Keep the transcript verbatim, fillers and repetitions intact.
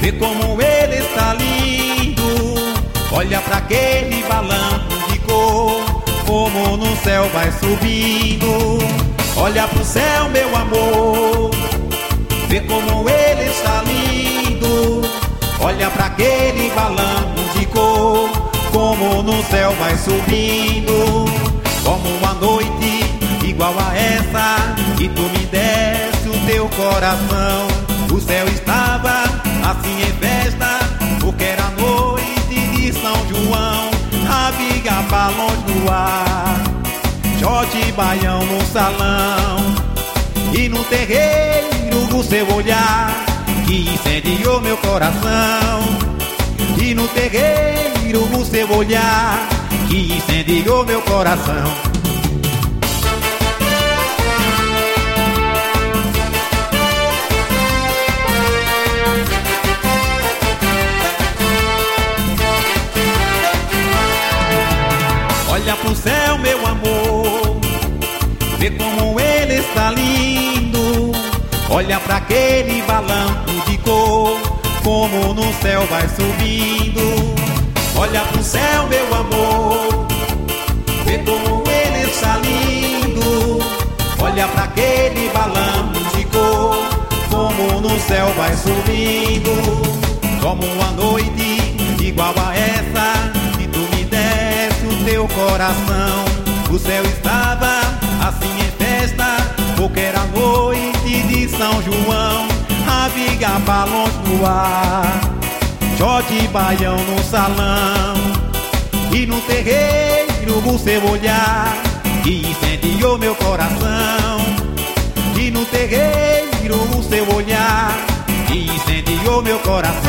vê como ele está lindo. Olha pra aquele balão de cor, como no céu vai subindo. Olha pro céu, meu amor, vê como ele está lindo. Olha pra aquele balão de cor, como no céu vai subindo. Como uma noite igual a essa, e tu me desse o teu coração. O céu estava assim em festa, porque era noite de São João. Havia balões no ar, shot e baião no salão, e no terreiro o seu olhar que incendiou meu coração. E no terreiro o seu olhar que incendiou meu coração. Olha pro céu, meu amor, vê como ele está lindo. Olha pra aquele balão de cor, como no céu vai subindo. Olha pro céu, meu amor, vê como ele está lindo. Olha pra aquele balão de cor, como no céu vai subindo. Como uma noite igual a essa, se tu me desse o teu coração. O céu estava assim em festa, porque era noite de São João. Havia balões no ar, shot e baião no salão, e no terreiro o seu olhar que incendiou meu coração. E no terreiro o seu olhar que incendiou meu coração.